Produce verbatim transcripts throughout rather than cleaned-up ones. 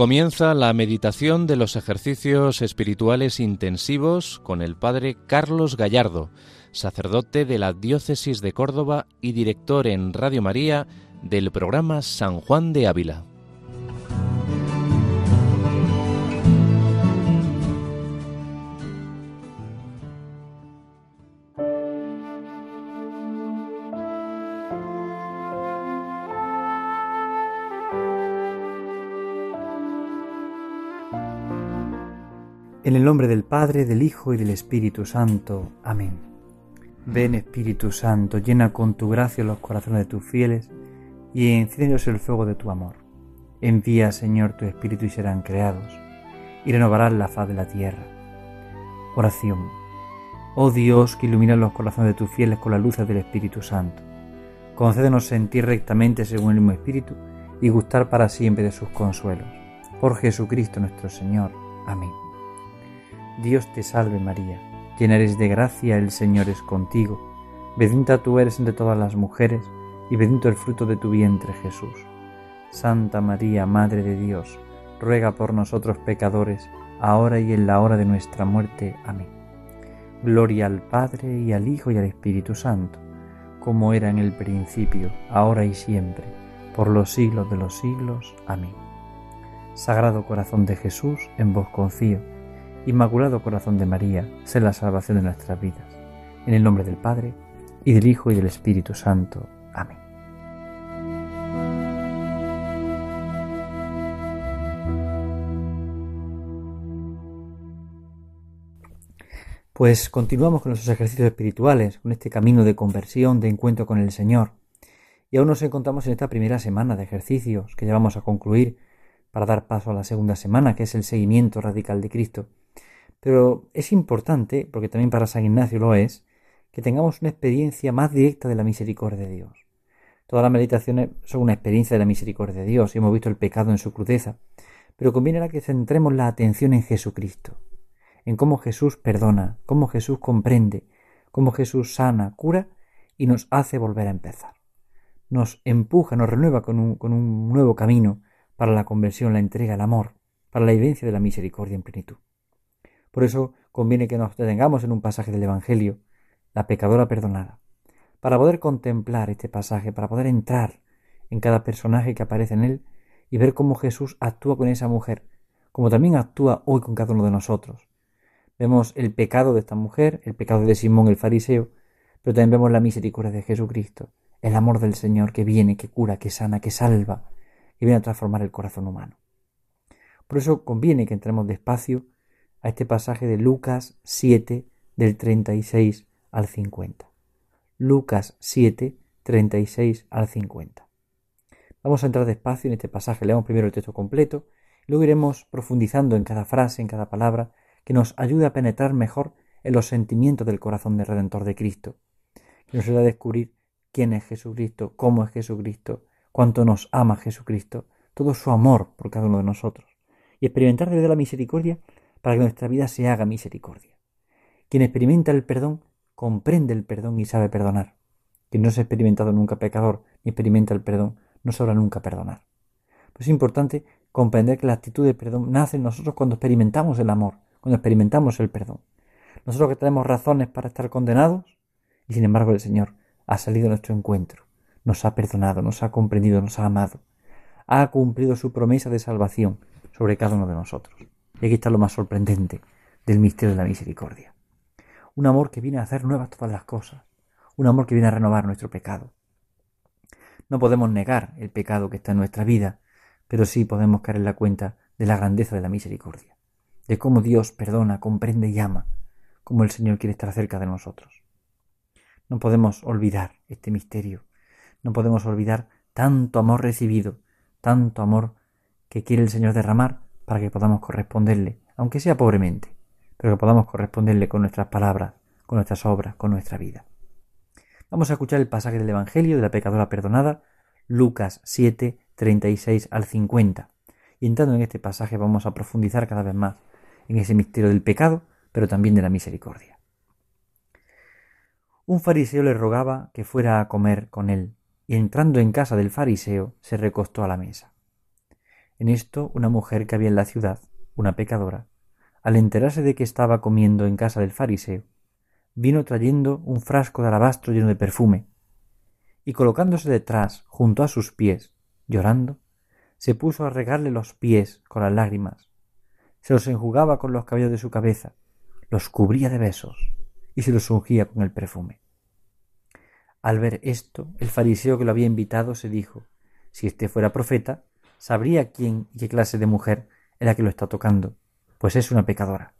Comienza la meditación de los ejercicios espirituales intensivos con el Padre Carlos Gallardo, sacerdote de la Diócesis de Córdoba y director en Radio María del programa San Juan de Ávila. En el nombre del Padre, del Hijo y del Espíritu Santo. Amén. Ven, Espíritu Santo, llena con tu gracia los corazones de tus fieles y enciéndelos el fuego de tu amor. Envía, Señor, tu Espíritu y serán creados, y renovarás la faz de la tierra. Oración. Oh Dios, que iluminas los corazones de tus fieles con la luz del Espíritu Santo, concédenos sentir rectamente según el mismo Espíritu y gustar para siempre de sus consuelos. Por Jesucristo nuestro Señor. Amén. Dios te salve María, llena eres de gracia, el Señor es contigo. Bendita tú eres entre todas las mujeres, y bendito el fruto de tu vientre Jesús. Santa María, Madre de Dios, ruega por nosotros pecadores, ahora y en la hora de nuestra muerte. Amén. Gloria al Padre, y al Hijo, y al Espíritu Santo, como era en el principio, ahora y siempre, por los siglos de los siglos. Amén. Sagrado Corazón de Jesús, en vos confío. Inmaculado Corazón de María, sé la salvación de nuestras vidas. En el nombre del Padre, y del Hijo, y del Espíritu Santo. Amén. Pues continuamos con nuestros ejercicios espirituales, con este camino de conversión, de encuentro con el Señor. Y aún nos encontramos en esta primera semana de ejercicios que ya vamos a concluir para dar paso a la segunda semana, que es el seguimiento radical de Cristo. Pero es importante, porque también para San Ignacio lo es, que tengamos una experiencia más directa de la misericordia de Dios. Todas las meditaciones son una experiencia de la misericordia de Dios y hemos visto el pecado en su crudeza, pero conviene que centremos la atención en Jesucristo, en cómo Jesús perdona, cómo Jesús comprende, cómo Jesús sana, cura y nos hace volver a empezar. Nos empuja, nos renueva con un, con un nuevo camino para la conversión, la entrega, el amor, para la vivencia de la misericordia en plenitud. Por eso conviene que nos detengamos en un pasaje del Evangelio, la pecadora perdonada, para poder contemplar este pasaje, para poder entrar en cada personaje que aparece en él y ver cómo Jesús actúa con esa mujer, como también actúa hoy con cada uno de nosotros. Vemos el pecado de esta mujer, el pecado de Simón el fariseo, pero también vemos la misericordia de Jesucristo, el amor del Señor que viene, que cura, que sana, que salva, que viene a transformar el corazón humano. Por eso conviene que entremos despacio a este pasaje de Lucas siete, del treinta y seis al cincuenta. Lucas siete, treinta y seis al cincuenta. Vamos a entrar despacio en este pasaje, leamos primero el texto completo, y luego iremos profundizando en cada frase, en cada palabra, que nos ayude a penetrar mejor en los sentimientos del corazón del Redentor de Cristo, que nos ayude a descubrir quién es Jesucristo, cómo es Jesucristo, cuánto nos ama Jesucristo, todo su amor por cada uno de nosotros, y experimentar desde la misericordia para que nuestra vida se haga misericordia. Quien experimenta el perdón, comprende el perdón y sabe perdonar. Quien no se ha experimentado nunca pecador, ni experimenta el perdón, no sabrá nunca perdonar. Pues es importante comprender que la actitud de perdón nace en nosotros cuando experimentamos el amor, cuando experimentamos el perdón. Nosotros que tenemos razones para estar condenados, y sin embargo el Señor ha salido a nuestro encuentro, nos ha perdonado, nos ha comprendido, nos ha amado, ha cumplido su promesa de salvación sobre cada uno de nosotros. Y aquí está lo más sorprendente del misterio de la misericordia. Un amor que viene a hacer nuevas todas las cosas. Un amor que viene a renovar nuestro pecado. No podemos negar el pecado que está en nuestra vida, pero sí podemos caer en la cuenta de la grandeza de la misericordia. De cómo Dios perdona, comprende y ama. Cómo el Señor quiere estar cerca de nosotros. No podemos olvidar este misterio. No podemos olvidar tanto amor recibido, tanto amor que quiere el Señor derramar para que podamos corresponderle, aunque sea pobremente, pero que podamos corresponderle con nuestras palabras, con nuestras obras, con nuestra vida. Vamos a escuchar el pasaje del Evangelio de la pecadora perdonada, Lucas siete, treinta y seis al cincuenta. Y entrando en este pasaje vamos a profundizar cada vez más en ese misterio del pecado, pero también de la misericordia. Un fariseo le rogaba que fuera a comer con él, y entrando en casa del fariseo se recostó a la mesa. En esto, una mujer que había en la ciudad, una pecadora, al enterarse de que estaba comiendo en casa del fariseo, vino trayendo un frasco de alabastro lleno de perfume, y colocándose detrás, junto a sus pies, llorando, se puso a regarle los pies con las lágrimas, se los enjugaba con los cabellos de su cabeza, los cubría de besos y se los ungía con el perfume. Al ver esto, el fariseo que lo había invitado se dijo: si éste fuera profeta, sabría quién y qué clase de mujer es la que lo está tocando, pues es una pecadora.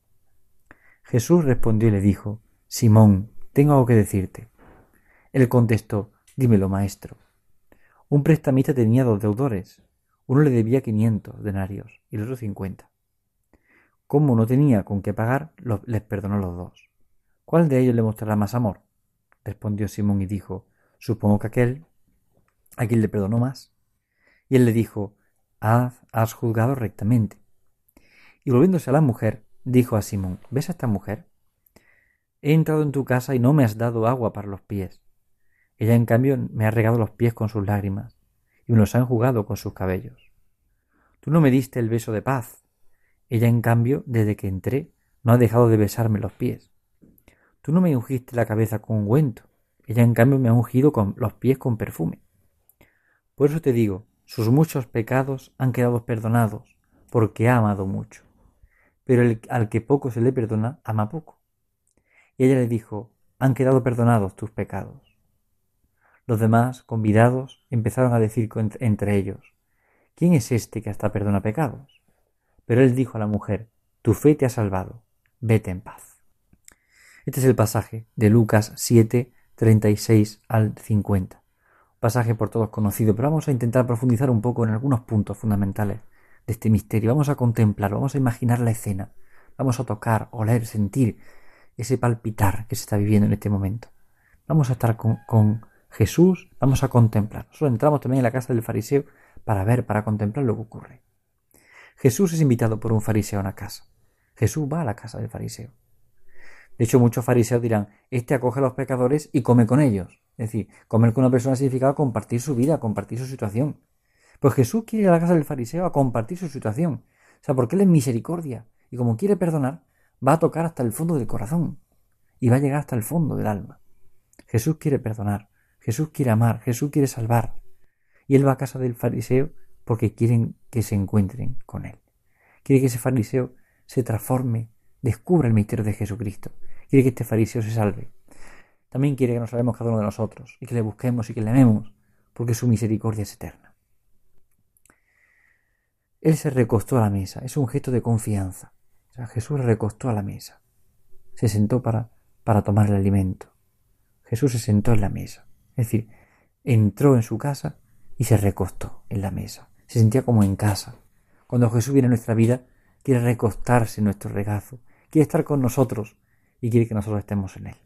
Jesús respondió y le dijo: Simón, tengo algo que decirte. Él contestó: dímelo, maestro. Un prestamista tenía dos deudores. Uno le debía quinientos denarios y el otro cincuenta. Como no tenía con qué pagar, los, les perdonó los dos. ¿Cuál de ellos le mostrará más amor? Respondió Simón y dijo: supongo que aquel a quien le perdonó más. Y él le dijo: Haz, has juzgado rectamente. Y volviéndose a la mujer, dijo a Simón: ¿ves a esta mujer? He entrado en tu casa y no me has dado agua para los pies. Ella, en cambio, me ha regado los pies con sus lágrimas y me los ha enjugado con sus cabellos. Tú no me diste el beso de paz. Ella, en cambio, desde que entré, no ha dejado de besarme los pies. Tú no me ungiste la cabeza con ungüento. Ella, en cambio, me ha ungido con los pies con perfume. Por eso te digo, sus muchos pecados han quedado perdonados, porque ha amado mucho. Pero el, al que poco se le perdona, ama poco. Y ella le dijo: han quedado perdonados tus pecados. Los demás convidados empezaron a decir entre ellos: ¿quién es este que hasta perdona pecados? Pero él dijo a la mujer: tu fe te ha salvado, vete en paz. Este es el pasaje de Lucas siete, treinta y seis al cincuenta. Un pasaje por todos conocido, pero vamos a intentar profundizar un poco en algunos puntos fundamentales de este misterio. Vamos a contemplar, vamos a imaginar la escena, vamos a tocar, oler, sentir ese palpitar que se está viviendo en este momento. Vamos a estar con, con Jesús, vamos a contemplar. Nosotros entramos también en la casa del fariseo para ver, para contemplar lo que ocurre. Jesús es invitado por un fariseo a una casa. Jesús va a la casa del fariseo. De hecho, muchos fariseos dirán: este acoge a los pecadores y come con ellos. Es decir, comer con una persona significa compartir su vida, compartir su situación. Pues Jesús quiere ir a la casa del fariseo a compartir su situación. O sea, porque él es misericordia. Y como quiere perdonar, va a tocar hasta el fondo del corazón. Y va a llegar hasta el fondo del alma. Jesús quiere perdonar. Jesús quiere amar. Jesús quiere salvar. Y él va a casa del fariseo porque quieren que se encuentren con él. Quiere que ese fariseo se transforme, descubra el misterio de Jesucristo. Quiere que este fariseo se salve. También quiere que nos salvemos cada uno de nosotros y que le busquemos y que le amemos, porque su misericordia es eterna. Él se recostó a la mesa. Es un gesto de confianza. O sea, Jesús se recostó a la mesa. Se sentó para, para tomar el alimento. Jesús se sentó en la mesa. Es decir, entró en su casa y se recostó en la mesa. Se sentía como en casa. Cuando Jesús viene a nuestra vida, quiere recostarse en nuestro regazo, quiere estar con nosotros y quiere que nosotros estemos en él.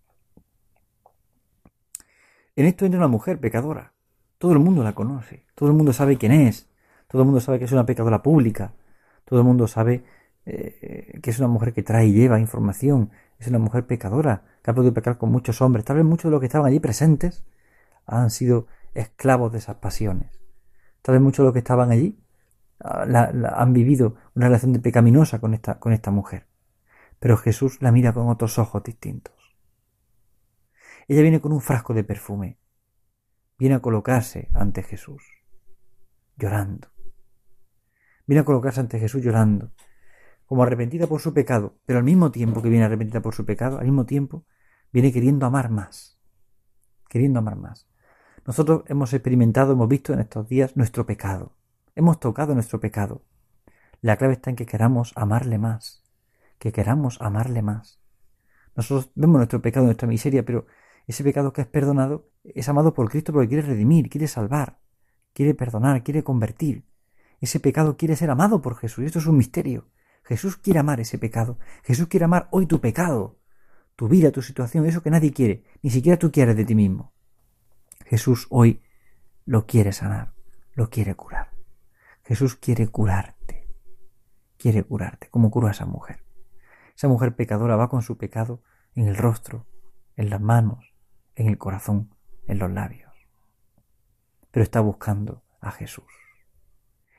En esto entra una mujer pecadora. Todo el mundo la conoce, todo el mundo sabe quién es, todo el mundo sabe que es una pecadora pública, todo el mundo sabe eh, que es una mujer que trae y lleva información, es una mujer pecadora, que ha podido pecar con muchos hombres. Tal vez muchos de los que estaban allí presentes han sido esclavos de esas pasiones. Tal vez muchos de los que estaban allí la, la, han vivido una relación de pecaminosa con esta, con esta mujer. Pero Jesús la mira con otros ojos distintos. Ella viene con un frasco de perfume. Viene a colocarse ante Jesús, llorando. Viene a colocarse ante Jesús llorando, como arrepentida por su pecado, pero al mismo tiempo que viene arrepentida por su pecado, al mismo tiempo viene queriendo amar más. Queriendo amar más. Nosotros hemos experimentado, hemos visto en estos días nuestro pecado. Hemos tocado nuestro pecado. La clave está en que queramos amarle más. Que queramos amarle más. Nosotros vemos nuestro pecado, nuestra miseria, pero ese pecado que es perdonado es amado por Cristo porque quiere redimir, quiere salvar, quiere perdonar, quiere convertir. Ese pecado quiere ser amado por Jesús. Y esto es un misterio. Jesús quiere amar ese pecado. Jesús quiere amar hoy tu pecado, tu vida, tu situación, eso que nadie quiere, ni siquiera tú quieres de ti mismo. Jesús hoy lo quiere sanar, lo quiere curar. Jesús quiere curarte, quiere curarte, como curó a esa mujer. Esa mujer pecadora va con su pecado en el rostro, en las manos, en el corazón, en los labios. Pero está buscando a Jesús.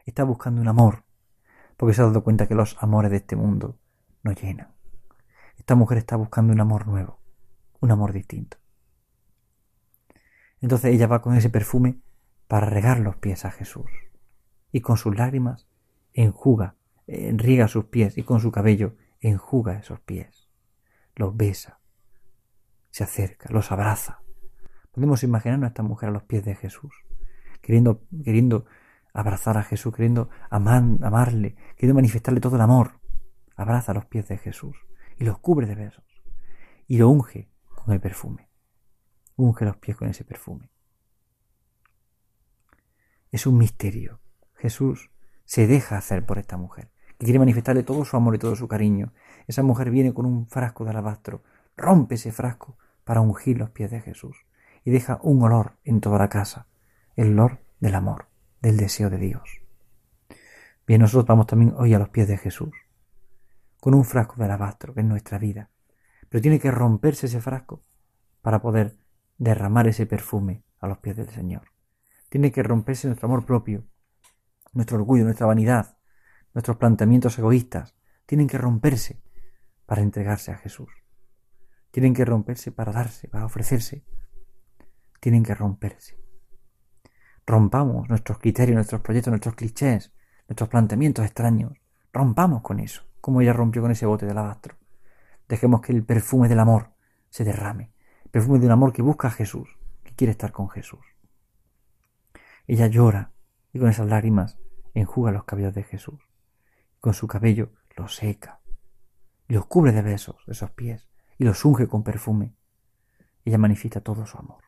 está buscando un amor, porque se ha dado cuenta que los amores de este mundo no llenan. Esta mujer está buscando un amor nuevo, un amor distinto. Entonces ella va con ese perfume para regar los pies a Jesús, y con sus lágrimas enjuga, riega sus pies, y con su cabello enjuga esos pies, los besa, se acerca, los abraza. Podemos imaginarnos a esta mujer a los pies de Jesús, queriendo, queriendo abrazar a Jesús, queriendo amar, amarle, queriendo manifestarle todo el amor. Abraza los pies de Jesús y los cubre de besos y lo unge con el perfume. Unge los pies con ese perfume. Es un misterio. Jesús se deja hacer por esta mujer, que quiere manifestarle todo su amor y todo su cariño. Esa mujer viene con un frasco de alabastro, rompe ese frasco para ungir los pies de Jesús y deja un olor en toda la casa, el olor del amor, del deseo de Dios. Bien, nosotros vamos también hoy a los pies de Jesús, con un frasco de alabastro, que es nuestra vida, pero tiene que romperse ese frasco para poder derramar ese perfume a los pies del Señor. Tiene que romperse nuestro amor propio, nuestro orgullo, nuestra vanidad, nuestros planteamientos egoístas, tienen que romperse para entregarse a Jesús. Tienen que romperse para darse, para ofrecerse. Tienen que romperse. Rompamos nuestros criterios, nuestros proyectos, nuestros clichés, nuestros planteamientos extraños. Rompamos con eso, como ella rompió con ese bote de alabastro. Dejemos que el perfume del amor se derrame. El perfume de un amor que busca a Jesús, que quiere estar con Jesús. Ella llora y con esas lágrimas enjuga los cabellos de Jesús. Con su cabello los seca y los cubre de besos esos pies y los unge con perfume. Ella manifiesta todo su amor.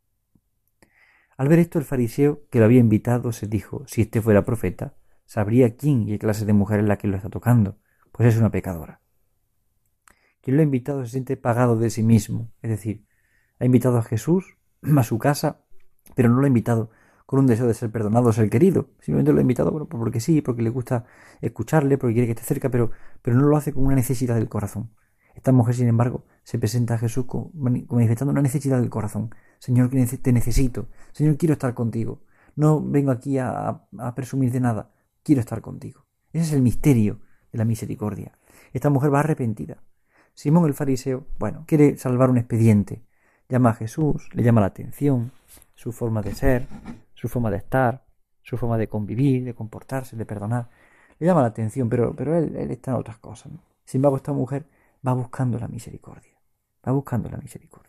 Al ver esto, el fariseo que lo había invitado se dijo: si este fuera profeta, sabría quién y qué clase de mujer es la que lo está tocando, pues es una pecadora. Quien lo ha invitado se siente pagado de sí mismo, es decir, ha invitado a Jesús a su casa, pero no lo ha invitado con un deseo de ser perdonado o ser querido. Simplemente lo ha invitado bueno, porque sí, porque le gusta escucharle, porque quiere que esté cerca, pero, pero no lo hace con una necesidad del corazón. Esta mujer, sin embargo, se presenta a Jesús con, manifestando una necesidad del corazón. Señor, te necesito. Señor, quiero estar contigo. No vengo aquí a, a presumir de nada. Quiero estar contigo. Ese es el misterio de la misericordia. Esta mujer va arrepentida. Simón el fariseo, bueno, quiere salvar un expediente. Llama a Jesús, le llama la atención, su forma de ser, su forma de estar, su forma de convivir, de comportarse, de perdonar. Le llama la atención, pero, pero él, él está en otras cosas, ¿no? Sin embargo, esta mujer va buscando la misericordia. Va buscando la misericordia.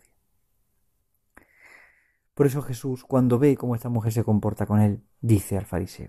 Por eso Jesús, cuando ve cómo esta mujer se comporta con él, dice al fariseo.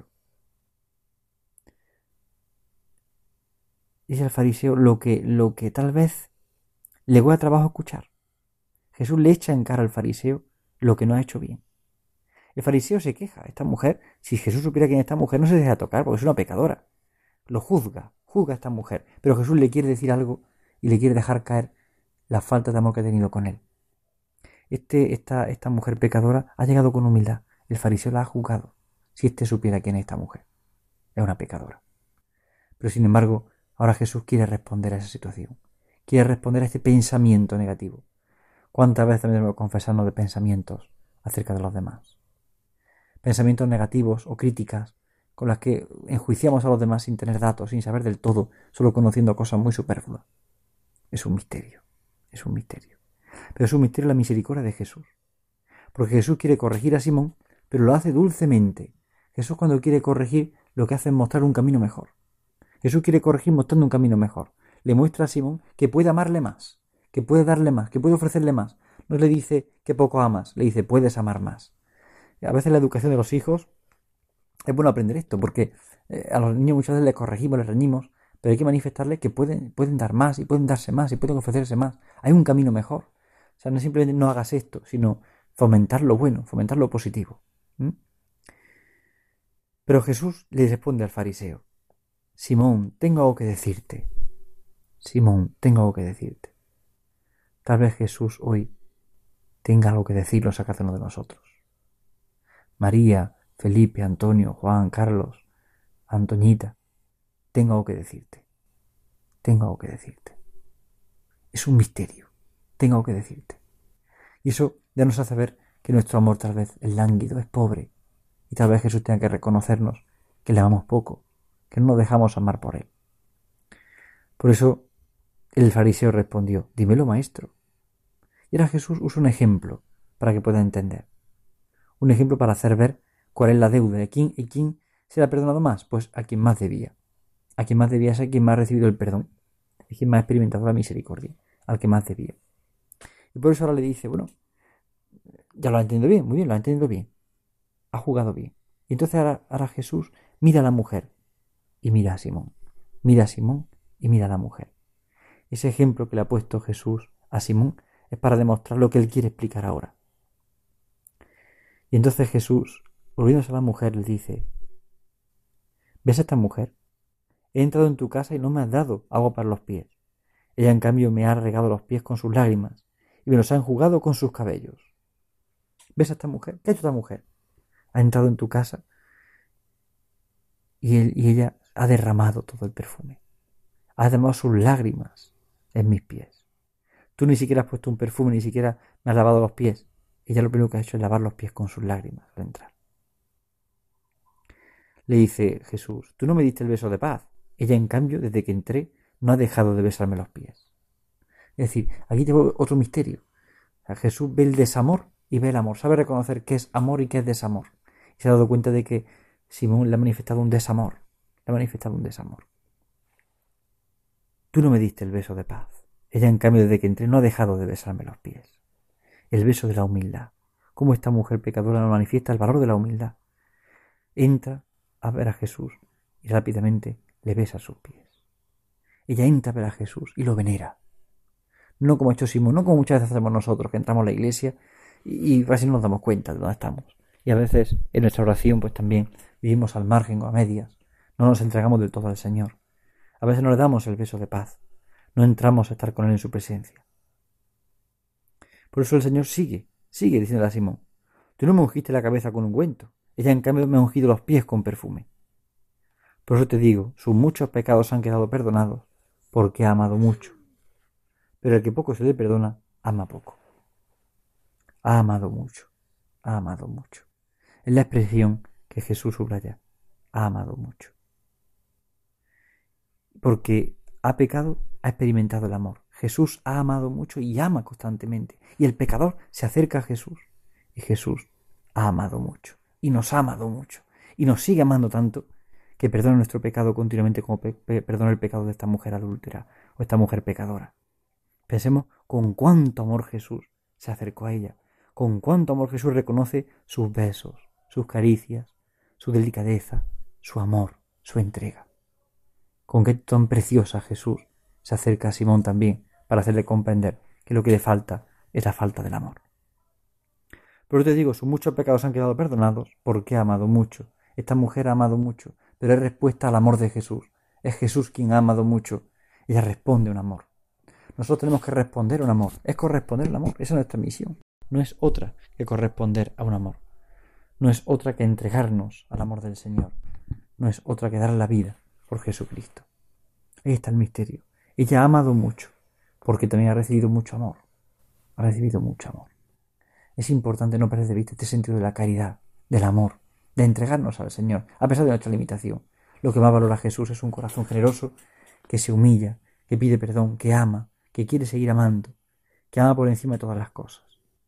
Dice al fariseo lo que, lo que tal vez le cuesta trabajo escuchar. Jesús le echa en cara al fariseo lo que no ha hecho bien. El fariseo se queja. Esta mujer, si Jesús supiera quién es esta mujer, no se deja tocar porque es una pecadora. Lo juzga, juzga a esta mujer. Pero Jesús le quiere decir algo y le quiere dejar caer la falta de amor que ha tenido con él. Este, esta, esta mujer pecadora ha llegado con humildad. El fariseo la ha juzgado. Si éste supiera quién es esta mujer. Es una pecadora. Pero sin embargo, ahora Jesús quiere responder a esa situación. Quiere responder a este pensamiento negativo. ¿Cuántas veces también debemos confesarnos de pensamientos acerca de los demás? Pensamientos negativos o críticas con las que enjuiciamos a los demás sin tener datos, sin saber del todo, solo conociendo cosas muy superfluas. Es un misterio, es un misterio. Pero es un misterio la misericordia de Jesús. Porque Jesús quiere corregir a Simón, pero lo hace dulcemente. Jesús, cuando quiere corregir, lo que hace es mostrar un camino mejor. Jesús quiere corregir mostrando un camino mejor. Le muestra a Simón que puede amarle más, que puede darle más, que puede ofrecerle más. No le dice que poco amas, le dice puedes amar más. A veces la educación de los hijos es bueno aprender esto, porque eh, a los niños muchas veces les corregimos, les reñimos, pero hay que manifestarles que pueden, pueden dar más, y pueden darse más, y pueden ofrecerse más. Hay un camino mejor. O sea, no simplemente no hagas esto, sino fomentar lo bueno, fomentar lo positivo. ¿Mm? Pero Jesús le responde al fariseo: Simón, tengo algo que decirte. Simón, tengo algo que decirte. Tal vez Jesús hoy tenga algo que decirnos a cada uno de nosotros. María, Felipe, Antonio, Juan, Carlos, Antoñita, tengo algo que decirte. Tengo algo que decirte. Es un misterio. Tengo algo que decirte. Y eso ya nos hace ver que nuestro amor tal vez es lánguido, es pobre. Y tal vez Jesús tenga que reconocernos que le amamos poco, que no nos dejamos amar por él. Por eso el fariseo respondió, dímelo, maestro. Y ahora Jesús usa un ejemplo para que pueda entender. Un ejemplo para hacer ver cuál es la deuda de quién y quién se le ha perdonado más. Pues a quien más debía. A quien más debía es a quien más ha recibido el perdón. A quien más ha experimentado la misericordia. Al que más debía. Y por eso ahora le dice, bueno, ya lo ha entendido bien, muy bien, lo ha entendido bien. Ha jugado bien. Y entonces ahora, ahora Jesús mira a la mujer y mira a Simón. Mira a Simón y mira a la mujer. Ese ejemplo que le ha puesto Jesús a Simón es para demostrar lo que él quiere explicar ahora. Y entonces Jesús, volviéndose a la mujer, le dice, ¿ves a esta mujer? He entrado en tu casa y no me has dado agua para los pies. Ella en cambio me ha regado los pies con sus lágrimas y me los ha enjugado con sus cabellos. ¿Ves a esta mujer? ¿Qué ha hecho esta mujer? Ha entrado en tu casa y, él, y ella ha derramado todo el perfume. Ha derramado sus lágrimas en mis pies. Tú ni siquiera has puesto un perfume, ni siquiera me has lavado los pies. Ella lo primero que ha hecho es lavar los pies con sus lágrimas al entrar. Le dice Jesús, tú no me diste el beso de paz. Ella, en cambio, desde que entré, no ha dejado de besarme los pies. Es decir, aquí tengo otro misterio. O sea, Jesús ve el desamor y ve el amor. Sabe reconocer qué es amor y qué es desamor. Y se ha dado cuenta de que Simón le ha manifestado un desamor. Le ha manifestado un desamor. Tú no me diste el beso de paz. Ella, en cambio, desde que entré, no ha dejado de besarme los pies. El beso de la humildad. Cómo esta mujer pecadora nos manifiesta el valor de la humildad. Entra a ver a Jesús y rápidamente le besa sus pies. Ella entra a ver a Jesús y lo venera. No como ha hecho Simón, no como muchas veces hacemos nosotros, que entramos a la iglesia y, y casi no nos damos cuenta de dónde estamos. Y a veces en nuestra oración pues también vivimos al margen o a medias. No nos entregamos del todo al Señor. A veces no le damos el beso de paz. No entramos a estar con Él en su presencia. Por eso el Señor sigue, sigue diciéndole a Simón, tú no me ungiste la cabeza con ungüento, ella en cambio me ha ungido los pies con perfume. Por eso te digo, sus muchos pecados han quedado perdonados, porque ha amado mucho. Pero el que poco se le perdona, ama poco. Ha amado mucho, ha amado mucho. Es la expresión que Jesús subraya, ha amado mucho. Porque ha pecado, ha experimentado el amor. Jesús ha amado mucho y ama constantemente. Y el pecador se acerca a Jesús. Y Jesús ha amado mucho. Y nos ha amado mucho. Y nos sigue amando tanto que perdona nuestro pecado continuamente como pe- pe- perdona el pecado de esta mujer adúltera o esta mujer pecadora. Pensemos con cuánto amor Jesús se acercó a ella. Con cuánto amor Jesús reconoce sus besos, sus caricias, su delicadeza, su amor, su entrega. Con qué tan preciosa Jesús se acerca a Simón también para hacerle comprender que lo que le falta es la falta del amor. Pero te digo, sus muchos pecados han quedado perdonados porque ha amado mucho. Esta mujer ha amado mucho, pero es respuesta al amor de Jesús. Es Jesús quien ha amado mucho. Ella responde un amor. Nosotros tenemos que responder un amor. Es corresponder al amor. Esa es nuestra misión. No es otra que corresponder a un amor. No es otra que entregarnos al amor del Señor. No es otra que dar la vida por Jesucristo. Ahí está el misterio. Ella ha amado mucho, porque también ha recibido mucho amor. Ha recibido mucho amor. Es importante no perder de vista este sentido de la caridad, del amor, de entregarnos al Señor, a pesar de nuestra limitación. Lo que más valora Jesús es un corazón generoso, que se humilla, que pide perdón, que ama, que quiere seguir amando, que ama por encima de todas las cosas.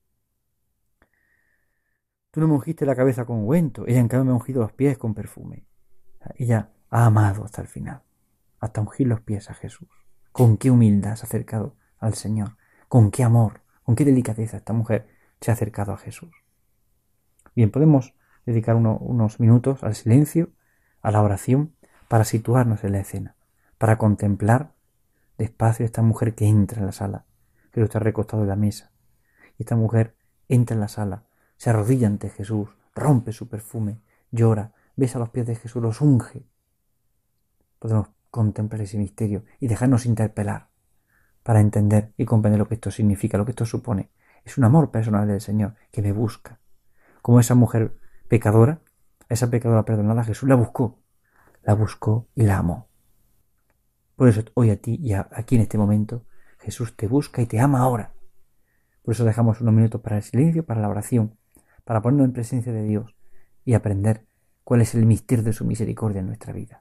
Tú no me ungiste la cabeza con ungüento, ella en cambio me ha ungido los pies con perfume. Ella ha amado hasta el final, hasta ungir los pies a Jesús. Con qué humildad se ha acercado al Señor, con qué amor, con qué delicadeza esta mujer se ha acercado a Jesús. Bien, podemos dedicar uno, unos minutos al silencio, a la oración, para situarnos en la escena, para contemplar despacio a esta mujer que entra en la sala, que está recostado en la mesa. Y esta mujer entra en la sala, se arrodilla ante Jesús, rompe su perfume, llora, besa los pies de Jesús, los unge. Podemos contemplar ese misterio y dejarnos interpelar para entender y comprender lo que esto significa, lo que esto supone. Es un amor personal del Señor que me busca. Como esa mujer pecadora, esa pecadora perdonada, Jesús la buscó, la buscó y la amó. Por eso hoy a ti y a, aquí en este momento, Jesús te busca y te ama ahora. Por eso dejamos unos minutos para el silencio, para la oración, para ponernos en presencia de Dios y aprender cuál es el misterio de su misericordia en nuestra vida.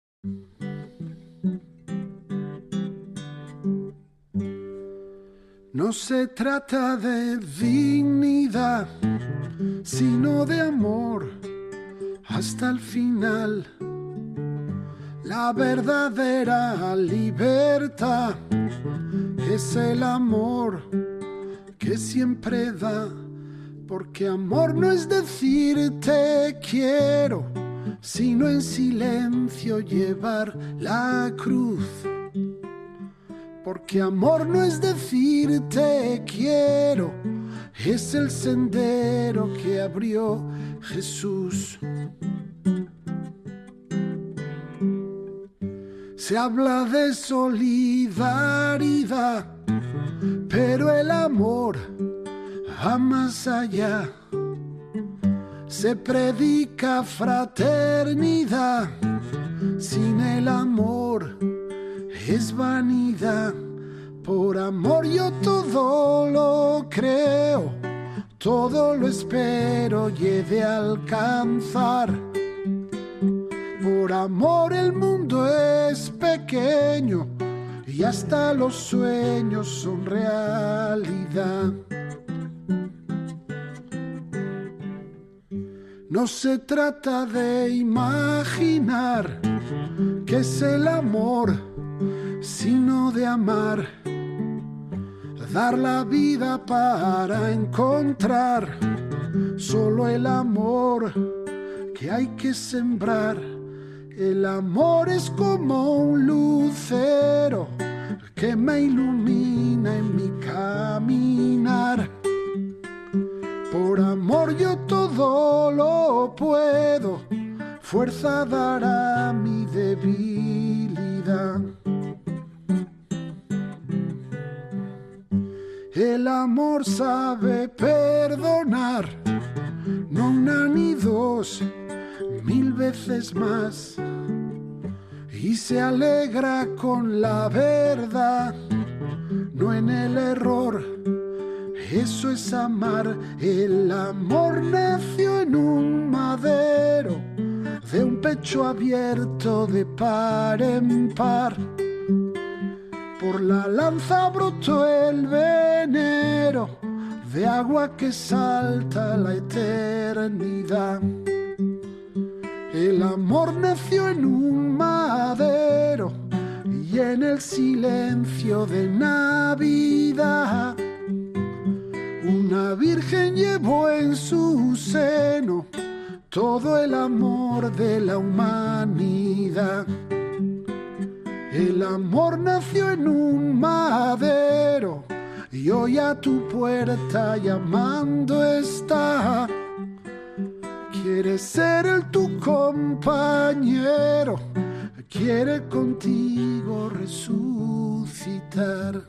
No se trata de dignidad, sino de amor hasta el final. La verdadera libertad es el amor que siempre da, porque amor no es decir te quiero, sino en silencio llevar la cruz. Porque amor no es decir te quiero, es el sendero que abrió Jesús. Se habla de solidaridad, pero el amor va más allá. Se predica fraternidad, sin el amor es vanidad. Por amor yo todo lo creo, todo lo espero y he de alcanzar. Por amor el mundo es pequeño y hasta los sueños son realidad. No se trata de imaginar qué es el amor, sino de amar, dar la vida para encontrar solo el amor que hay que sembrar. El amor es como un lucero que me ilumina en mi caminar. Por amor yo todo lo puedo, fuerza dará mi debilidad. El amor sabe perdonar, no una ni dos, mil veces más. Y se alegra con la verdad, no en el error. Eso es amar. El amor nació en un madero, de un pecho abierto de par en par. Por la lanza brotó el venero, de agua que salta la eternidad. El amor nació en un madero y en el silencio de Navidad. Una virgen llevó en su seno todo el amor de la humanidad. El amor nació en un madero y hoy a tu puerta llamando está. Quiere ser el tu compañero, quiere contigo resucitar.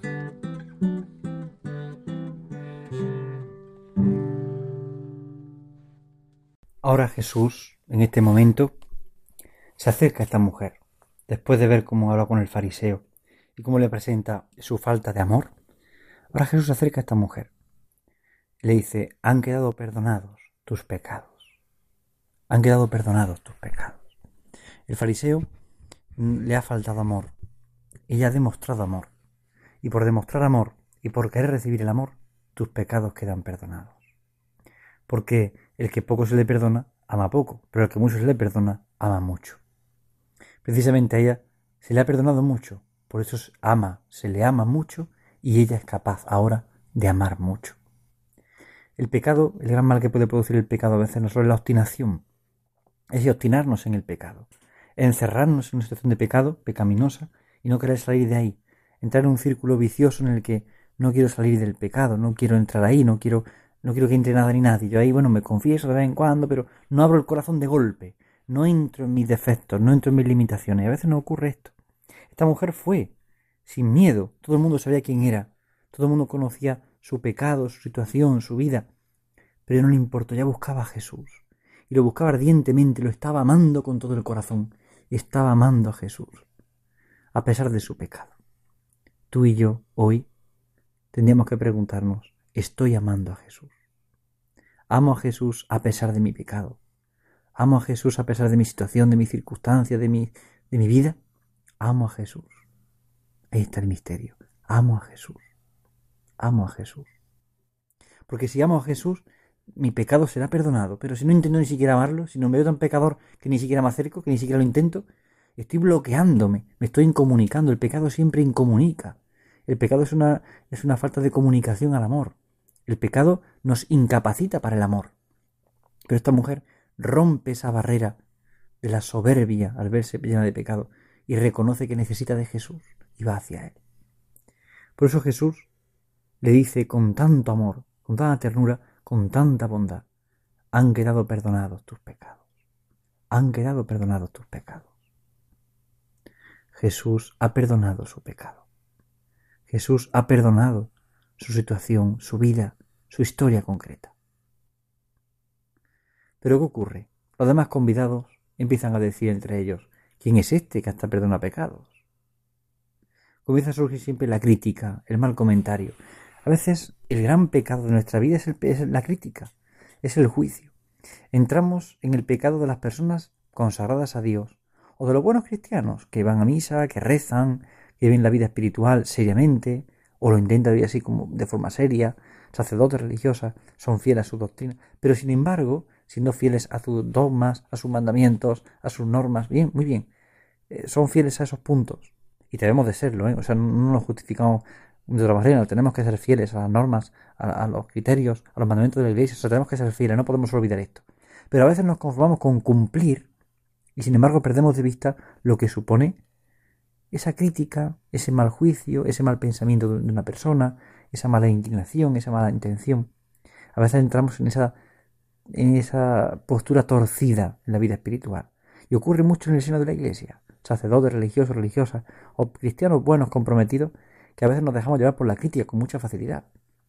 Ahora Jesús, en este momento, se acerca a esta mujer, después de ver cómo habla con el fariseo y cómo le presenta su falta de amor. Ahora Jesús se acerca a esta mujer y le dice: han quedado perdonados tus pecados. Han quedado perdonados tus pecados. El fariseo le ha faltado amor. Ella ha demostrado amor. Y por demostrar amor y por querer recibir el amor, tus pecados quedan perdonados. Porque el que poco se le perdona, ama poco. Pero el que mucho se le perdona, ama mucho. Precisamente a ella se le ha perdonado mucho. Por eso ama, se le ama mucho y ella es capaz ahora de amar mucho. El pecado, el gran mal que puede producir el pecado a veces no solo es la obstinación, es obstinarnos en el pecado, encerrarnos en una situación de pecado pecaminosa y no querer salir de ahí, entrar en un círculo vicioso en el que no quiero salir del pecado, no quiero entrar ahí, no quiero, no quiero que entre nada ni nadie. Yo ahí, bueno, me confieso de vez en cuando, pero no abro el corazón de golpe, no entro en mis defectos, no entro en mis limitaciones. A veces no ocurre esto. Esta mujer fue sin miedo, todo el mundo sabía quién era, todo el mundo conocía su pecado, su situación, su vida, pero no le importó, ya buscaba a Jesús. Y lo buscaba ardientemente, lo estaba amando con todo el corazón. Estaba amando a Jesús, a pesar de su pecado. Tú y yo, hoy, tendríamos que preguntarnos, ¿estoy amando a Jesús? ¿Amo a Jesús a pesar de mi pecado? Amo a Jesús a pesar de mi situación, de mi circunstancia, de mi, de mi vida. Amo a Jesús. Ahí está el misterio. Amo a Jesús. Amo a Jesús. Porque si amo a Jesús, mi pecado será perdonado. Pero si no intento ni siquiera amarlo, si no me veo tan pecador que ni siquiera me acerco, que ni siquiera lo intento, estoy bloqueándome, me estoy incomunicando. El pecado siempre incomunica. El pecado es una, es una falta de comunicación al amor. El pecado nos incapacita para el amor. Pero esta mujer rompe esa barrera de la soberbia al verse llena de pecado y reconoce que necesita de Jesús y va hacia él. Por eso Jesús le dice con tanto amor, con tanta ternura, con tanta bondad: han quedado perdonados tus pecados. Han quedado perdonados tus pecados. Jesús ha perdonado su pecado. Jesús ha perdonado su situación, su vida, su historia concreta. Pero ¿qué ocurre? Los demás convidados empiezan a decir entre ellos: ¿quién es este que hasta perdona pecados? Comienza a surgir siempre la crítica, el mal comentario. A veces el gran pecado de nuestra vida es, el, es la crítica, es el juicio. Entramos en el pecado de las personas consagradas a Dios, o de los buenos cristianos que van a misa, que rezan, que viven la vida espiritual seriamente, o lo intentan vivir así como de forma seria, sacerdotes religiosas, son fieles a su doctrina, pero sin embargo, siendo fieles a sus dogmas, a sus mandamientos, a sus normas, bien, muy bien, eh, son fieles a esos puntos, y debemos de serlo, ¿eh? O sea, no, no nos justificamos de otra manera, tenemos que ser fieles a las normas, a, a los criterios, a los mandamientos de la Iglesia, o sea, tenemos que ser fieles, no podemos olvidar esto. Pero a veces nos conformamos con cumplir, y sin embargo perdemos de vista lo que supone esa crítica, ese mal juicio, ese mal pensamiento de una persona, esa mala inclinación, esa mala intención. A veces entramos en esa, en esa postura torcida en la vida espiritual. Y ocurre mucho en el seno de la Iglesia. Sacerdotes, religiosos, religiosas, o cristianos buenos, comprometidos, que a veces nos dejamos llevar por la crítica con mucha facilidad.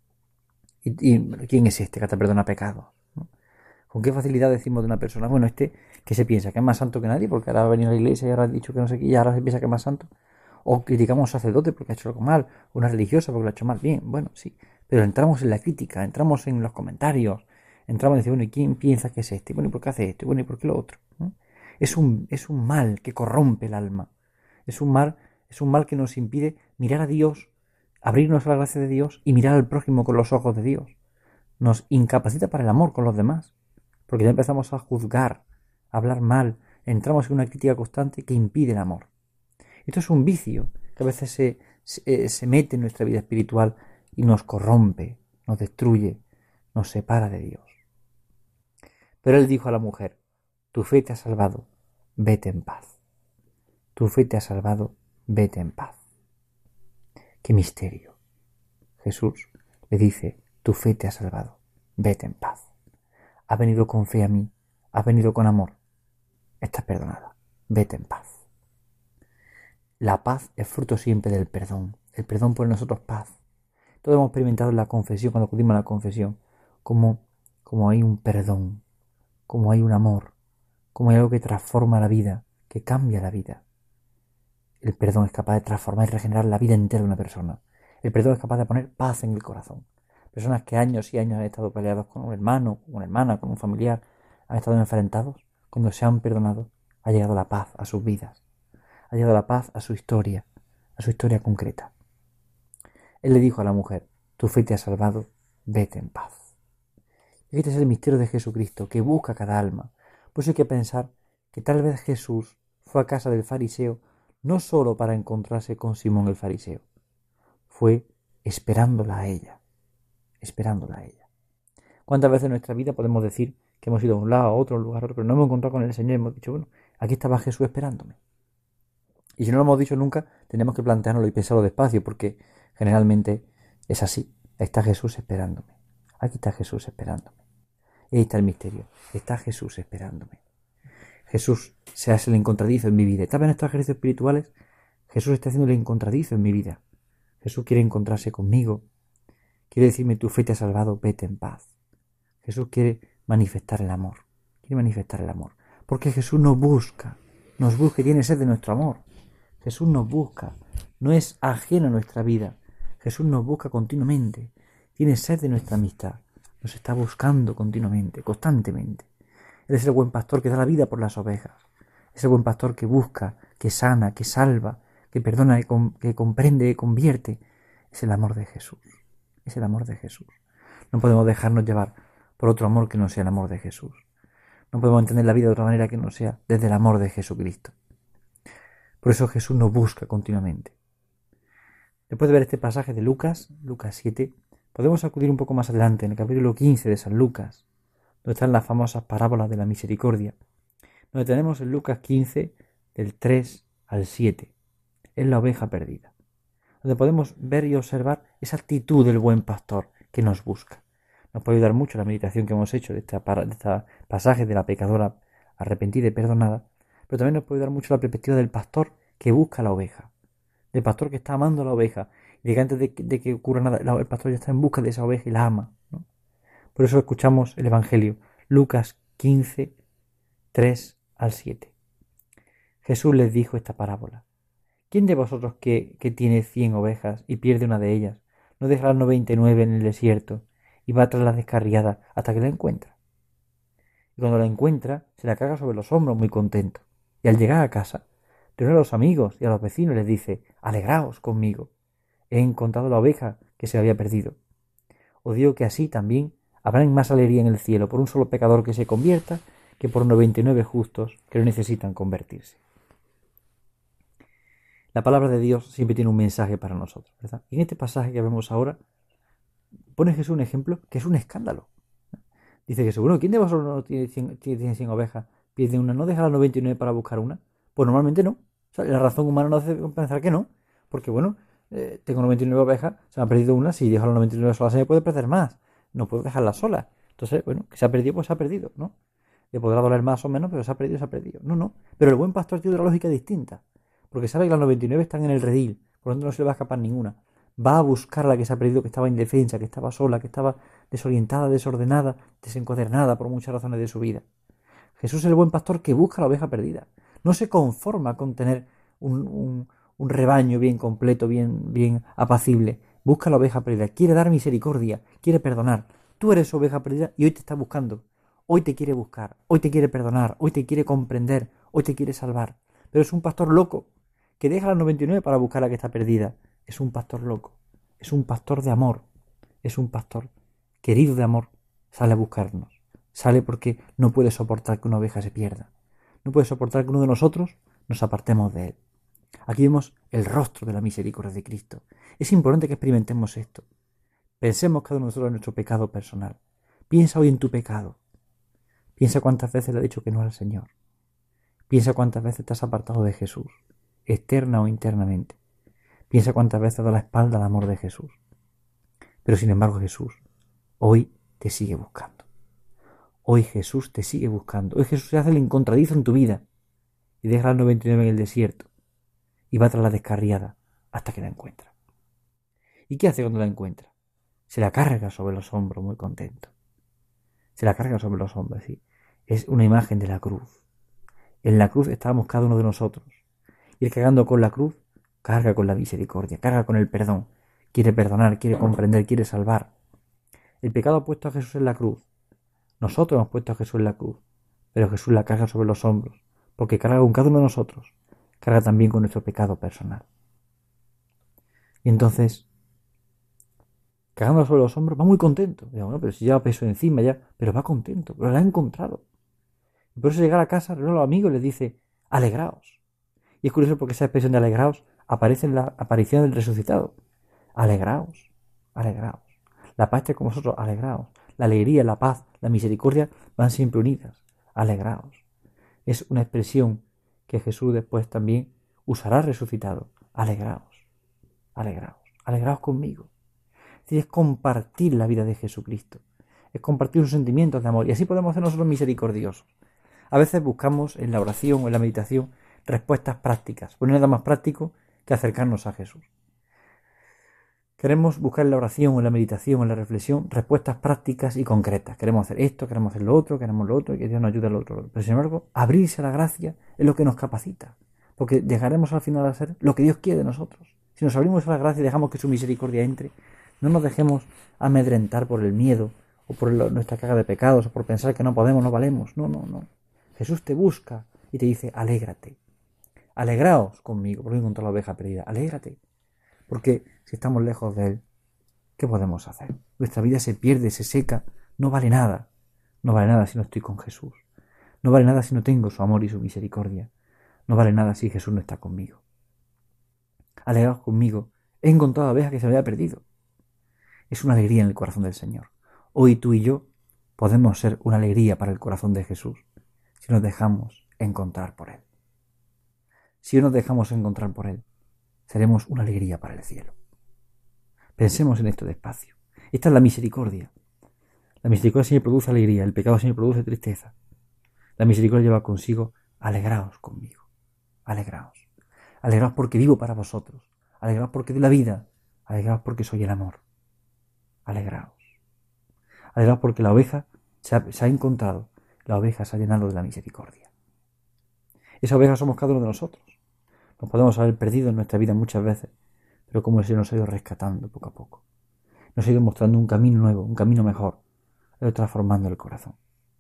¿Y, y quién es este que te perdona pecados? ¿No? ¿Con qué facilidad decimos de una persona: bueno, este que se piensa que es más santo que nadie porque ahora ha venido a la iglesia y ahora ha dicho que no sé qué y ahora se piensa que es más santo? O criticamos a un sacerdote porque ha hecho algo mal, o una religiosa porque lo ha hecho mal. Bien, bueno, sí, pero entramos en la crítica, entramos en los comentarios, entramos en decir: bueno, ¿y quién piensa que es este? Bueno, ¿y por qué hace esto? Bueno, ¿y por qué lo otro? ¿No? Es un, es un mal que corrompe el alma. Es un mal, es un mal que nos impide mirar a Dios, abrirnos a la gracia de Dios y mirar al prójimo con los ojos de Dios. Nos incapacita para el amor con los demás, porque ya empezamos a juzgar, a hablar mal, entramos en una crítica constante que impide el amor. Esto es un vicio que a veces se, se, se mete en nuestra vida espiritual y nos corrompe, nos destruye, nos separa de Dios. Pero él dijo a la mujer: tu fe te ha salvado, vete en paz. Tu fe te ha salvado, vete en paz. ¡Qué misterio! Jesús le dice: tu fe te ha salvado, vete en paz. Ha venido con fe a mí, ha venido con amor. Estás perdonada, vete en paz. La paz es fruto siempre del perdón. El perdón pone en nosotros paz. Todos hemos experimentado en la confesión, cuando acudimos a la confesión, como, como hay un perdón, como hay un amor, como hay algo que transforma la vida, que cambia la vida. El perdón es capaz de transformar y regenerar la vida entera de una persona. El perdón es capaz de poner paz en el corazón. Personas que años y años han estado peleados con un hermano, con una hermana, con un familiar, han estado enfrentados, cuando se han perdonado, ha llegado la paz a sus vidas. Ha llegado la paz a su historia, a su historia concreta. Él le dijo a la mujer: tu fe te ha salvado, vete en paz. Y este es el misterio de Jesucristo, que busca cada alma. Por eso hay que pensar que tal vez Jesús fue a casa del fariseo no solo para encontrarse con Simón el fariseo, fue esperándola a ella, esperándola a ella. ¿Cuántas veces en nuestra vida podemos decir que hemos ido a un lado, a otro, a un lugar, a otro, pero no hemos encontrado con el Señor y hemos dicho: bueno, aquí estaba Jesús esperándome? Y si no lo hemos dicho nunca, tenemos que planteárnoslo y pensarlo despacio, porque generalmente es así. Ahí está Jesús esperándome. Aquí está Jesús esperándome. Y ahí está el misterio. Está Jesús esperándome. Jesús se hace el encontradizo en mi vida. Tal vez en estos ejercicios espirituales, Jesús está haciendo el encontradizo en mi vida. Jesús quiere encontrarse conmigo. Quiere decirme: tu fe te ha salvado, vete en paz. Jesús quiere manifestar el amor. Quiere manifestar el amor. Porque Jesús nos busca. Nos busca y tiene sed de nuestro amor. Jesús nos busca. No es ajeno a nuestra vida. Jesús nos busca continuamente. Tiene sed de nuestra amistad. Nos está buscando continuamente, constantemente. Él es el buen pastor que da la vida por las ovejas. Es el buen pastor que busca, que sana, que salva, que perdona, que, com- que comprende, que convierte. Es el amor de Jesús. Es el amor de Jesús. No podemos dejarnos llevar por otro amor que no sea el amor de Jesús. No podemos entender la vida de otra manera que no sea desde el amor de Jesucristo. Por eso Jesús nos busca continuamente. Después de ver este pasaje de Lucas, Lucas siete, podemos acudir un poco más adelante, en el capítulo quince de San Lucas, donde están las famosas parábolas de la misericordia, donde tenemos en Lucas quince, del tres al siete, es la oveja perdida, donde podemos ver y observar esa actitud del buen pastor que nos busca. Nos puede ayudar mucho la meditación que hemos hecho de este pasaje de la pecadora arrepentida y perdonada, pero también nos puede ayudar mucho la perspectiva del pastor que busca a la oveja, del pastor que está amando a la oveja, y de que antes de que, de que ocurra nada, el pastor ya está en busca de esa oveja y la ama, ¿no? Por eso escuchamos el Evangelio, Lucas quince, tres al siete. Jesús les dijo esta parábola: ¿quién de vosotros que, que tiene cien ovejas y pierde una de ellas, no deja las noventa y nueve en el desierto y va tras la descarriada hasta que la encuentra? Y cuando la encuentra, se la carga sobre los hombros muy contento. Y al llegar a casa, reúne a los amigos y a los vecinos y les dice: alegraos conmigo, he encontrado la oveja que se había perdido. Os digo que así también habrá más alegría en el cielo por un solo pecador que se convierta que por noventa y nueve justos que no necesitan convertirse. La palabra de Dios siempre tiene un mensaje para nosotros, ¿verdad? Y en este pasaje que vemos ahora, pone Jesús un ejemplo que es un escándalo. Dice Jesús: bueno, ¿quién de vosotros no tiene cien, tiene cien ovejas, pierde una, no deja las noventa y nueve para buscar una? Pues normalmente no. O sea, la razón humana nos hace pensar que no, porque bueno, eh, tengo noventa y nueve ovejas, se me ha perdido una, si dejo las noventa y nueve solas se me puede perder más, no puedo dejarla sola. Entonces, bueno, que se ha perdido, pues se ha perdido, ¿no? Le podrá doler más o menos, pero se ha perdido, se ha perdido. No, no. Pero el buen pastor tiene otra lógica distinta, porque sabe que las noventa y nueve están en el redil, por lo tanto no se le va a escapar ninguna. Va a buscar a la que se ha perdido, que estaba indefensa, que estaba sola, que estaba desorientada, desordenada, desencuadernada por muchas razones de su vida. Jesús es el buen pastor que busca la oveja perdida. No se conforma con tener un, un, un rebaño bien completo, bien, bien apacible. Busca la oveja perdida, quiere dar misericordia, quiere perdonar. Tú eres oveja perdida y hoy te está buscando. Hoy te quiere buscar, hoy te quiere perdonar, hoy te quiere comprender, hoy te quiere salvar. Pero es un pastor loco que deja las noventa y nueve para buscar a la que está perdida. Es un pastor loco, es un pastor de amor, es un pastor querido de amor. Sale a buscarnos, sale porque no puede soportar que una oveja se pierda. No puede soportar que uno de nosotros nos apartemos de él. Aquí vemos el rostro de la misericordia de Cristo. Es importante que experimentemos esto. Pensemos cada uno de nosotros en nuestro pecado personal. Piensa hoy en tu pecado. Piensa cuántas veces le has dicho que no al Señor. Piensa cuántas veces te has apartado de Jesús, externa o internamente. Piensa cuántas veces has dado la espalda al amor de Jesús. Pero sin embargo Jesús hoy te sigue buscando. Hoy Jesús te sigue buscando. Hoy Jesús se hace el encontradizo en tu vida y deja las noventa y nueve en el desierto y va tras la descarriada hasta que la encuentra. ¿Y qué hace cuando la encuentra? Se la carga sobre los hombros muy contento. Se la carga sobre los hombros, sí. Es una imagen de la cruz. En la cruz estábamos cada uno de nosotros. Y el cargando con la cruz, carga con la misericordia, carga con el perdón. Quiere perdonar, quiere comprender, quiere salvar. El pecado ha puesto a Jesús en la cruz. Nosotros hemos puesto a Jesús en la cruz. Pero Jesús la carga sobre los hombros. Porque carga con cada uno de nosotros. Carga también con nuestro pecado personal. Y entonces, cargando sobre los hombros, va muy contento. Digo, bueno, pero si lleva peso encima ya, pero va contento, pero la ha encontrado. Y por eso llegar a casa, reúne a los amigos y les dice: alegraos. Y es curioso porque esa expresión de alegraos aparece en la aparición del resucitado. Alegraos, alegraos. La paz esté con vosotros, alegraos. La alegría, la paz, la misericordia van siempre unidas. Alegraos. Es una expresión que Jesús después también usará resucitado. Alegraos, alegraos, alegraos conmigo. Es decir, es compartir la vida de Jesucristo. Es compartir sus sentimientos de amor. Y así podemos ser nosotros misericordiosos. A veces buscamos en la oración o en la meditación respuestas prácticas. Pues no hay nada más práctico que acercarnos a Jesús. Queremos buscar en la oración o en la meditación o en la reflexión respuestas prácticas y concretas. Queremos hacer esto, queremos hacer lo otro, queremos lo otro y que Dios nos ayude a lo otro. Pero sin embargo, abrirse a la gracia es lo que nos capacita. Porque llegaremos al final a hacer lo que Dios quiere de nosotros. Si nos abrimos a la gracia y dejamos que su misericordia entre, no nos dejemos amedrentar por el miedo o por lo, nuestra carga de pecados, o por pensar que no podemos, no valemos. No, no, no. Jesús te busca y te dice, alégrate. Alegraos conmigo, porque he encontrado la oveja perdida. Alégrate. Porque si estamos lejos de Él, ¿qué podemos hacer? Nuestra vida se pierde, se seca, no vale nada. No vale nada si no estoy con Jesús. No vale nada si no tengo su amor y su misericordia. No vale nada si Jesús no está conmigo. Alegraos conmigo. He encontrado la oveja que se me había perdido. Es una alegría en el corazón del Señor. Hoy tú y yo podemos ser una alegría para el corazón de Jesús si nos dejamos encontrar por Él. Si nos dejamos encontrar por Él, seremos una alegría para el cielo. Pensemos en esto despacio. Esta es la misericordia. La misericordia siempre produce alegría, el pecado siempre produce tristeza. La misericordia lleva consigo, alegraos conmigo. Alegraos. Alegraos porque vivo para vosotros. Alegraos porque doy la vida. Alegraos porque soy el amor. Alegraos. Alegraos porque la oveja se ha, se ha encontrado. La oveja se ha llenado de la misericordia. Esa oveja somos cada uno de nosotros. Nos podemos haber perdido en nuestra vida muchas veces, pero como el Señor nos ha ido rescatando poco a poco. Nos ha ido mostrando un camino nuevo, un camino mejor, ha ido transformando el corazón.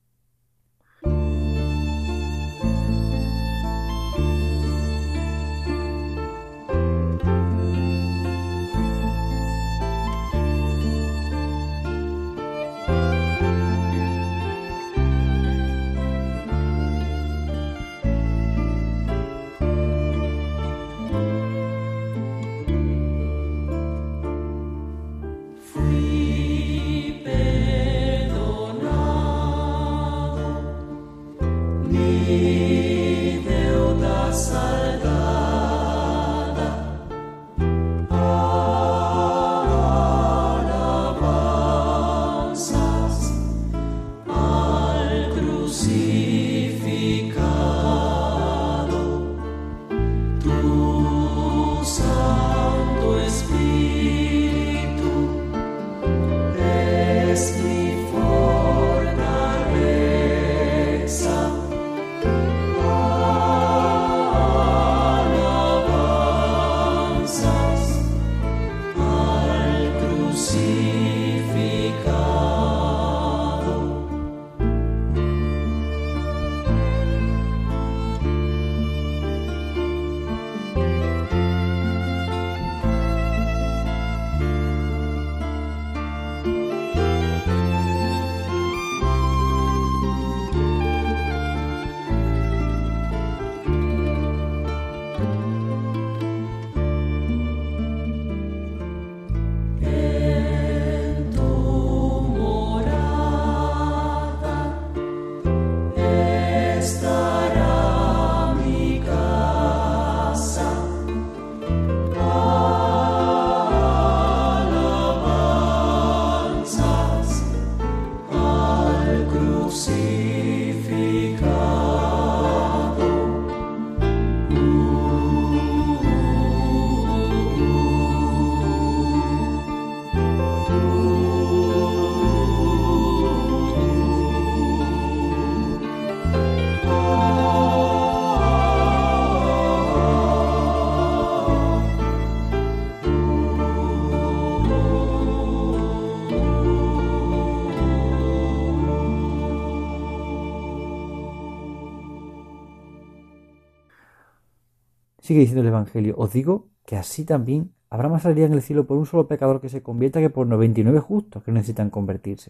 Sigue diciendo el Evangelio, os digo que así también habrá más alegría en el cielo por un solo pecador que se convierta que por noventa y nueve justos que necesitan convertirse.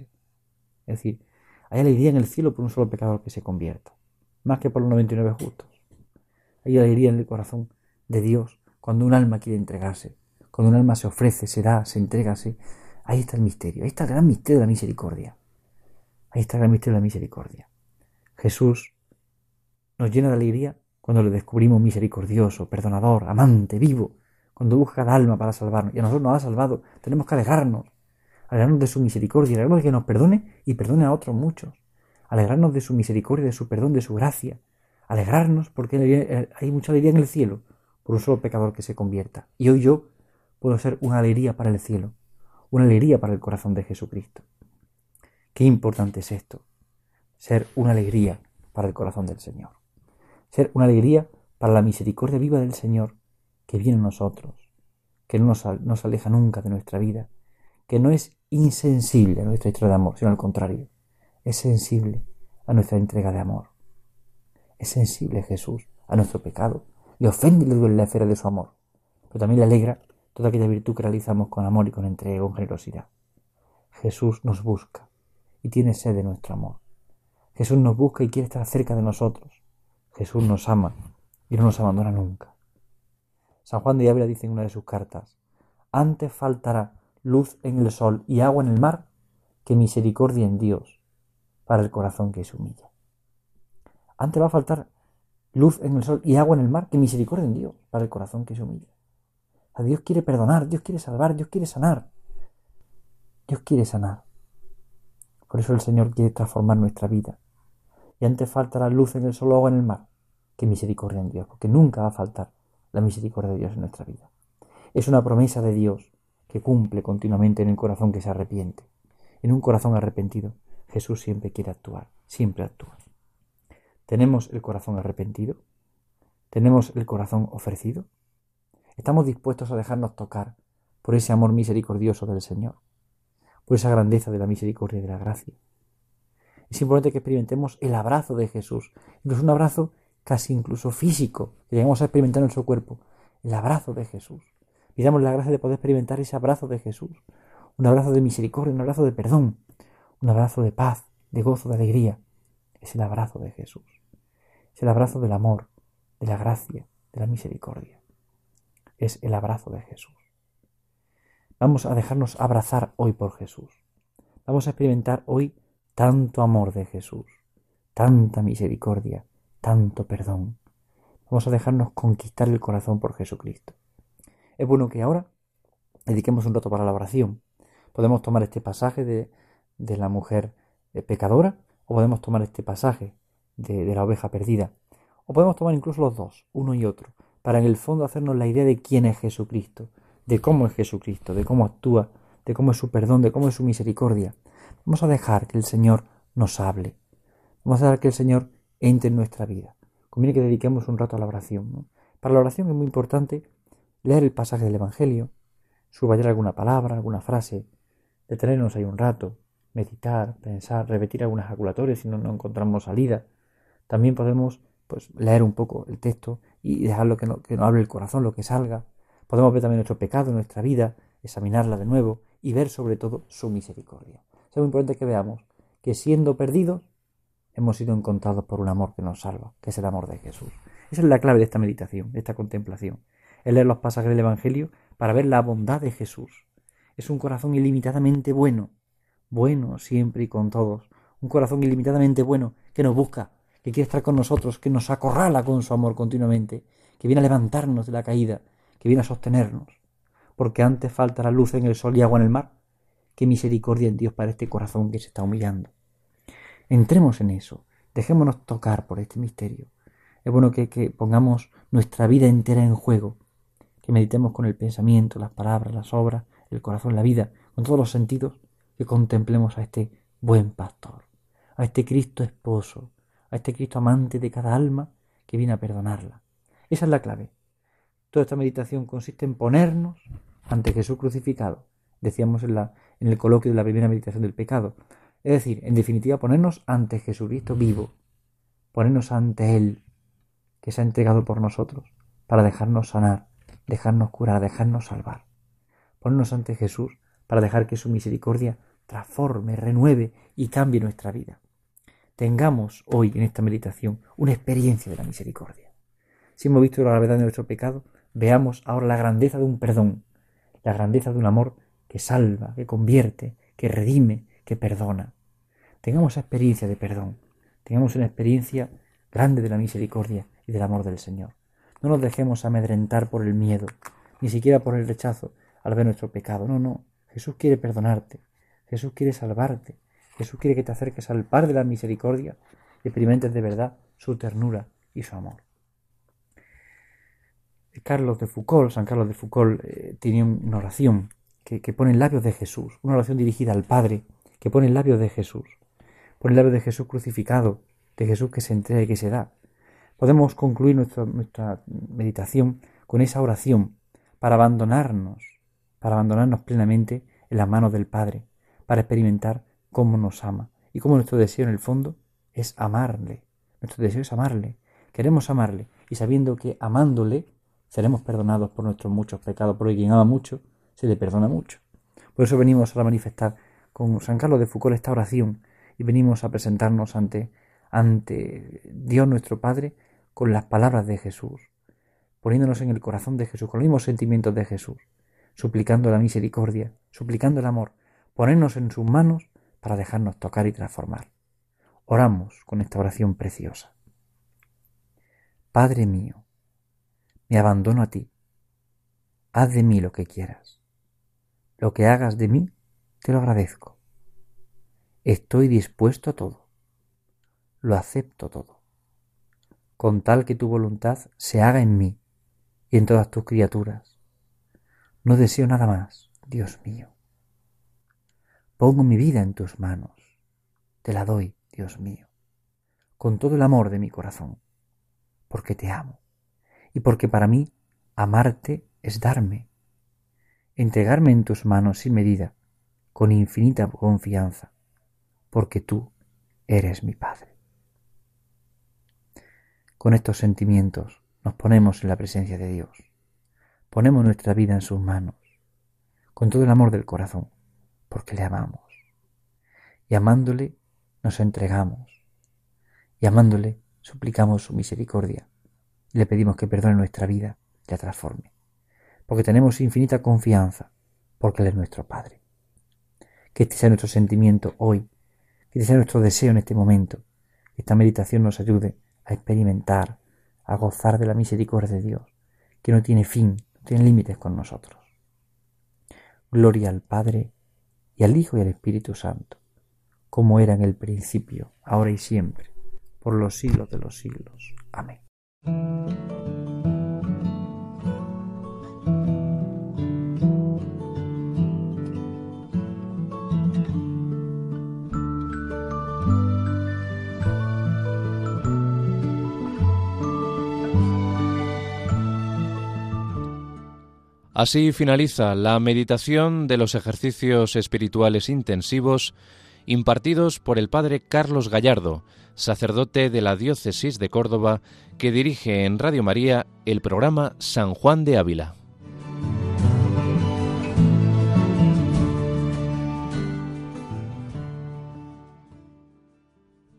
Es decir, hay alegría en el cielo por un solo pecador que se convierta, más que por los noventa y nueve justos. Hay alegría en el corazón de Dios cuando un alma quiere entregarse, cuando un alma se ofrece, se da, se entrega, se... ahí está el misterio, ahí está el gran misterio de la misericordia. Ahí está el gran misterio de la misericordia. Jesús nos llena de alegría cuando le descubrimos misericordioso, perdonador, amante, vivo, cuando busca cada alma para salvarnos. Y a nosotros nos ha salvado, tenemos que alegrarnos, alegrarnos de su misericordia, alegrarnos de que nos perdone y perdone a otros muchos, alegrarnos de su misericordia, de su perdón, de su gracia, alegrarnos porque hay mucha alegría en el cielo por un solo pecador que se convierta. Y hoy yo puedo ser una alegría para el cielo, una alegría para el corazón de Jesucristo. Qué importante es esto, ser una alegría para el corazón del Señor. Ser una alegría para la misericordia viva del Señor que viene a nosotros, que no nos, nos aleja nunca de nuestra vida, que no es insensible a nuestra historia de amor, sino al contrario, es sensible a nuestra entrega de amor. Es sensible Jesús a nuestro pecado, le ofende y le duele la esfera de su amor, pero también le alegra toda aquella virtud que realizamos con amor y con entrega, con generosidad. Jesús nos busca y tiene sed de nuestro amor. Jesús nos busca y quiere estar cerca de nosotros. Jesús nos ama y no nos abandona nunca. San Juan de Ávila dice en una de sus cartas: antes faltará luz en el sol y agua en el mar que misericordia en Dios para el corazón que se humilla. Antes va a faltar luz en el sol y agua en el mar que misericordia en Dios para el corazón que se humilla. A Dios quiere perdonar, Dios quiere salvar, Dios quiere sanar. Dios quiere sanar. Por eso el Señor quiere transformar nuestra vida. Y antes faltará luz en el sol o agua en el mar que misericordia en Dios, porque nunca va a faltar la misericordia de Dios en nuestra vida. Es una promesa de Dios que cumple continuamente en el corazón que se arrepiente. En un corazón arrepentido, Jesús siempre quiere actuar, siempre actúa. ¿Tenemos el corazón arrepentido? ¿Tenemos el corazón ofrecido? ¿Estamos dispuestos a dejarnos tocar por ese amor misericordioso del Señor? Por esa grandeza de la misericordia y de la gracia. Es importante que experimentemos el abrazo de Jesús, incluso un abrazo casi incluso físico, que llegamos a experimentar en nuestro cuerpo, el abrazo de Jesús. Pidamos la gracia de poder experimentar ese abrazo de Jesús, un abrazo de misericordia, un abrazo de perdón, un abrazo de paz, de gozo, de alegría. Es el abrazo de Jesús, es el abrazo del amor, de la gracia, de la misericordia. Es el abrazo de Jesús. Vamos a dejarnos abrazar hoy por Jesús. Vamos a experimentar hoy tanto amor de Jesús, tanta misericordia, tanto perdón. Vamos a dejarnos conquistar el corazón por Jesucristo. Es bueno que ahora dediquemos un rato para la oración. Podemos tomar este pasaje de, de la mujer pecadora, o podemos tomar este pasaje de, de la oveja perdida, o podemos tomar incluso los dos, uno y otro, para en el fondo hacernos la idea de quién es Jesucristo, de cómo es Jesucristo, de cómo actúa, de cómo es su perdón, de cómo es su misericordia. Vamos a dejar que el Señor nos hable. Vamos a dejar que el Señor entre en nuestra vida. Conviene que dediquemos un rato a la oración, ¿no? Para la oración es muy importante leer el pasaje del Evangelio, subrayar alguna palabra, alguna frase, detenernos ahí un rato, meditar, pensar, repetir algunas ejaculatorias si no, no encontramos salida. También podemos pues, leer un poco el texto y dejarlo que, no, que nos hable el corazón, lo que salga. Podemos ver también nuestro pecado, nuestra vida, examinarla de nuevo y ver sobre todo su misericordia. Es muy importante que veamos que siendo perdidos hemos sido encontrados por un amor que nos salva, que es el amor de Jesús. Esa es la clave de esta meditación, de esta contemplación. Es leer los pasajes del Evangelio para ver la bondad de Jesús. Es un corazón ilimitadamente bueno, bueno siempre y con todos. Un corazón ilimitadamente bueno que nos busca, que quiere estar con nosotros, que nos acorrala con su amor continuamente, que viene a levantarnos de la caída, que viene a sostenernos. Porque antes falta la luz en el sol y agua en el mar. Qué misericordia en Dios para este corazón que se está humillando. Entremos en eso, dejémonos tocar por este misterio. Es bueno que, que pongamos nuestra vida entera en juego, que meditemos con el pensamiento, las palabras, las obras, el corazón, la vida, con todos los sentidos, que contemplemos a este buen pastor, a este Cristo esposo, a este Cristo amante de cada alma que viene a perdonarla. Esa es la clave. Toda esta meditación consiste en ponernos ante Jesús crucificado. Decíamos en, la, en el coloquio de la primera meditación del pecado. Es decir, en definitiva, ponernos ante Jesucristo vivo, ponernos ante Él, que se ha entregado por nosotros, para dejarnos sanar, dejarnos curar, dejarnos salvar. Ponernos ante Jesús para dejar que su misericordia transforme, renueve y cambie nuestra vida. Tengamos hoy en esta meditación una experiencia de la misericordia. Si hemos visto la gravedad de nuestro pecado, veamos ahora la grandeza de un perdón, la grandeza de un amor que salva, que convierte, que redime, que perdona. Tengamos esa experiencia de perdón, tengamos una experiencia grande de la misericordia y del amor del Señor. No nos dejemos amedrentar por el miedo, ni siquiera por el rechazo al ver nuestro pecado. No, no. Jesús quiere perdonarte, Jesús quiere salvarte, Jesús quiere que te acerques al Par de la misericordia y experimentes de verdad su ternura y su amor. Carlos de Foucault, San Carlos de Foucault, eh, tiene una oración que, que pone en labios de Jesús, una oración dirigida al Padre, que pone en labios de Jesús, pone en labios de Jesús crucificado, de Jesús que se entrega y que se da. Podemos concluir nuestra, nuestra meditación con esa oración para abandonarnos, para abandonarnos plenamente en las manos del Padre, para experimentar cómo nos ama y cómo nuestro deseo en el fondo es amarle. Nuestro deseo es amarle. Queremos amarle y sabiendo que amándole seremos perdonados por nuestros muchos pecados, porque quien ama mucho se le perdona mucho. Por eso venimos a manifestar con San Carlos de Foucauld esta oración y venimos a presentarnos ante, ante Dios nuestro Padre con las palabras de Jesús, poniéndonos en el corazón de Jesús, con los mismos sentimientos de Jesús, suplicando la misericordia, suplicando el amor, ponernos en sus manos para dejarnos tocar y transformar. Oramos con esta oración preciosa. Padre mío, me abandono a ti. Haz de mí lo que quieras. Lo que hagas de mí, te lo agradezco. Estoy dispuesto a todo. Lo acepto todo. Con tal que tu voluntad se haga en mí y en todas tus criaturas. No deseo nada más, Dios mío. Pongo mi vida en tus manos. Te la doy, Dios mío, con todo el amor de mi corazón, porque te amo y porque para mí amarte es darme, entregarme en tus manos sin medida, con infinita confianza, porque tú eres mi Padre. Con estos sentimientos nos ponemos en la presencia de Dios, ponemos nuestra vida en sus manos, con todo el amor del corazón, porque le amamos. Y amándole nos entregamos, y amándole suplicamos su misericordia, y le pedimos que perdone nuestra vida y la transforme, porque tenemos infinita confianza, porque Él es nuestro Padre. Que este sea nuestro sentimiento hoy, que este sea nuestro deseo en este momento, que esta meditación nos ayude a experimentar, a gozar de la misericordia de Dios, que no tiene fin, no tiene límites con nosotros. Gloria al Padre, y al Hijo y al Espíritu Santo, como era en el principio, ahora y siempre, por los siglos de los siglos. Amén. Así finaliza la meditación de los ejercicios espirituales intensivos impartidos por el padre Carlos Gallardo, sacerdote de la diócesis de Córdoba, que dirige en Radio María el programa San Juan de Ávila.